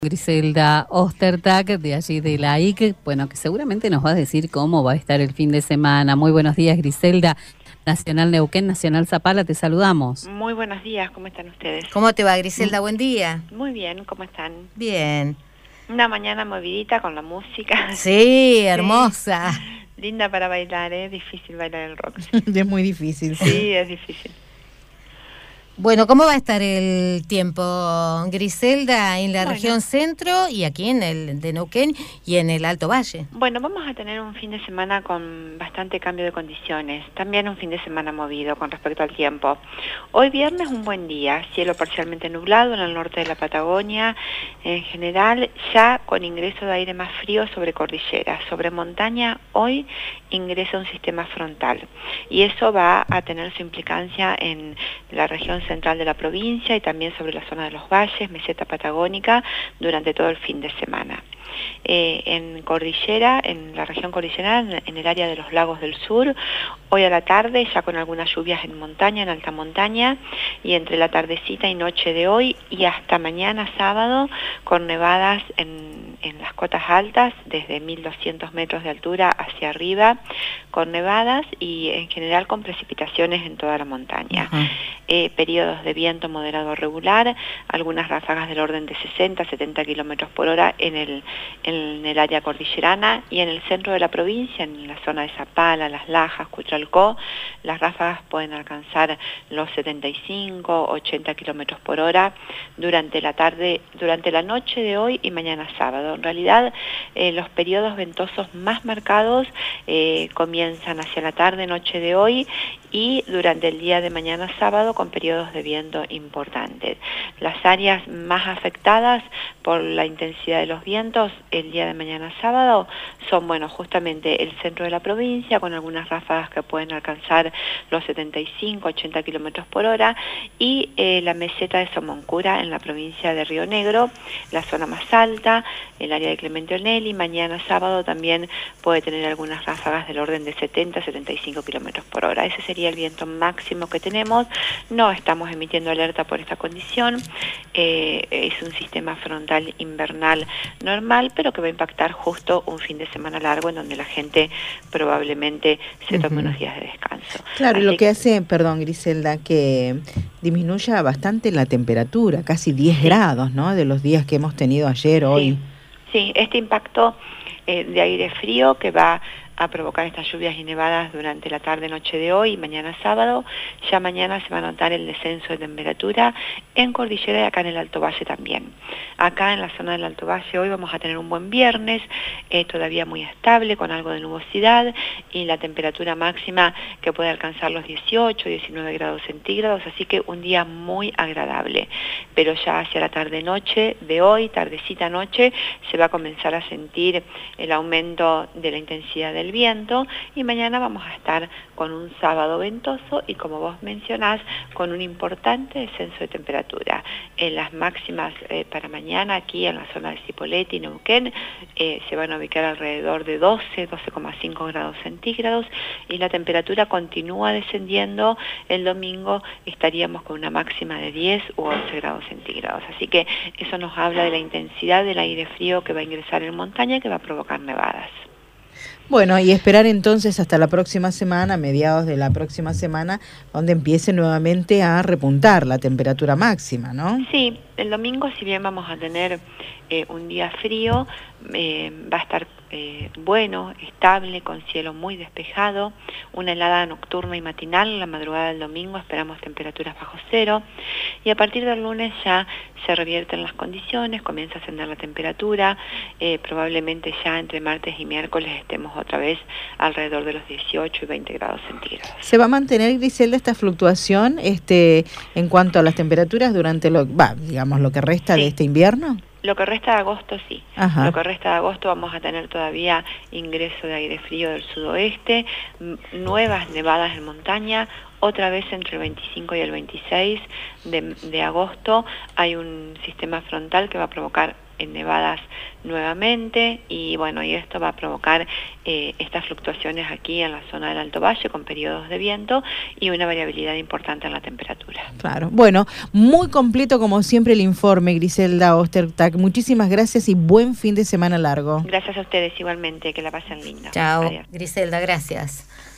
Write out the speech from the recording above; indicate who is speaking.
Speaker 1: Griselda Ostertag, de allí de la IC, bueno, que seguramente nos va a decir cómo va a estar el fin de semana. Muy buenos días, Griselda. Nacional Neuquén, Nacional Zapala, te saludamos.
Speaker 2: Muy buenos días, ¿cómo están ustedes?
Speaker 3: ¿Cómo te va, Griselda? Buen día.
Speaker 2: Muy bien, ¿cómo están?
Speaker 3: Bien.
Speaker 2: Una mañana movidita con la música.
Speaker 3: Sí, hermosa.
Speaker 2: Sí. Linda para bailar, ¿eh? Difícil bailar el rock.
Speaker 3: Es muy difícil.
Speaker 2: Sí, es difícil.
Speaker 3: Bueno, ¿cómo va a estar el tiempo, Griselda, en la región centro y aquí en el de Neuquén y en el Alto Valle?
Speaker 2: Bueno, vamos a tener un fin de semana con bastante cambio de condiciones. También un fin de semana movido con respecto al tiempo. Hoy viernes un buen día, cielo parcialmente nublado en el norte de la Patagonia. En general, ya con ingreso de aire más frío sobre cordillera. Sobre montaña, hoy ingresa un sistema frontal. Y eso va a tener su implicancia en la región central de la provincia y también sobre la zona de los valles, meseta patagónica, durante todo el fin de semana. En cordillera, en la región cordillerana, en el área de los lagos del sur, hoy a la tarde ya con algunas lluvias en montaña, en alta montaña, y entre la tardecita y noche de hoy y hasta mañana sábado con nevadas en las cotas altas, desde 1200 metros de altura hacia arriba, con nevadas y en general con precipitaciones en toda la montaña. Periodos de viento moderado regular, algunas ráfagas del orden de 60 a 70 kilómetros por hora en el área cordillerana, y en el centro de la provincia, en la zona de Zapala, Las Lajas, Cutralcó, las ráfagas pueden alcanzar los 75, 80 kilómetros por hora durante la noche de hoy y mañana sábado. En realidad, los periodos ventosos más marcados comienzan hacia la tarde, noche de hoy, y durante el día de mañana sábado con periodos de viento importantes. Las áreas más afectadas por la intensidad de los vientos el día de mañana sábado son, bueno, justamente el centro de la provincia, con algunas ráfagas que pueden alcanzar los 75, 80 kilómetros por hora, y la meseta de Somoncura en la provincia de Río Negro, la zona más alta, el área de Clemente Onelli. Mañana sábado también puede tener algunas ráfagas del orden de 70, 75 kilómetros por hora. Ese sería el viento máximo que tenemos. No estamos emitiendo alerta por esta condición. Es un sistema frontal invernal normal, pero que va a impactar justo un fin de semana largo en donde la gente probablemente se tome unos días de descanso.
Speaker 4: Claro, y lo que hace, perdón, Griselda, que disminuya bastante la temperatura, casi 10 grados, ¿no? De los días que hemos tenido ayer, hoy.
Speaker 2: Sí, este impacto de aire frío que va a provocar estas lluvias y nevadas durante la tarde-noche de hoy y mañana sábado. Ya mañana se va a notar el descenso de temperatura en cordillera y acá en el Alto Valle también. Acá en la zona del Alto Valle hoy vamos a tener un buen viernes, todavía muy estable, con algo de nubosidad, y la temperatura máxima que puede alcanzar los 18, 19 grados centígrados, así que un día muy agradable. Pero ya hacia la tarde-noche de hoy, tardecita-noche, se va a comenzar a sentir el aumento de la intensidad del viento, y mañana vamos a estar con un sábado ventoso y, como vos mencionás, con un importante descenso de temperatura. En las máximas para mañana aquí en la zona de Cipolletti y Neuquén se van a ubicar alrededor de 12,5 grados centígrados, y la temperatura continúa descendiendo. El domingo estaríamos con una máxima de 10 u 11 grados centígrados, así que eso nos habla de la intensidad del aire frío que va a ingresar en montaña, que va a provocar nevadas.
Speaker 4: Bueno, y esperar entonces hasta la próxima semana, mediados de la próxima semana, donde empiece nuevamente a repuntar la temperatura máxima, ¿no?
Speaker 2: Sí, el domingo, si bien vamos a tener un día frío, va a estar bueno, estable, con cielo muy despejado, una helada nocturna y matinal. La madrugada del domingo esperamos temperaturas bajo cero, y a partir del lunes ya se revierten las condiciones, comienza a ascender la temperatura, probablemente ya entre martes y miércoles estemos otra vez alrededor de los 18 y 20 grados centígrados.
Speaker 4: ¿Se va a mantener, Griselda, esta fluctuación en cuanto a las temperaturas durante lo que resta de este invierno?
Speaker 2: Lo que resta de agosto sí.
Speaker 4: Ajá.
Speaker 2: Lo que resta de agosto vamos a tener todavía ingreso de aire frío del sudoeste, nuevas nevadas en montaña. Otra vez entre el 25 y el 26 de agosto hay un sistema frontal que va a provocar nevadas nuevamente, y bueno, y esto va a provocar estas fluctuaciones aquí en la zona del Alto Valle con periodos de viento y una variabilidad importante en la temperatura.
Speaker 4: Claro. Bueno, muy completo como siempre el informe, Griselda Ostertag. Muchísimas gracias y buen fin de semana largo.
Speaker 2: Gracias a ustedes igualmente, que la pasen linda.
Speaker 3: Chao,
Speaker 2: Adiós.
Speaker 3: Griselda, gracias.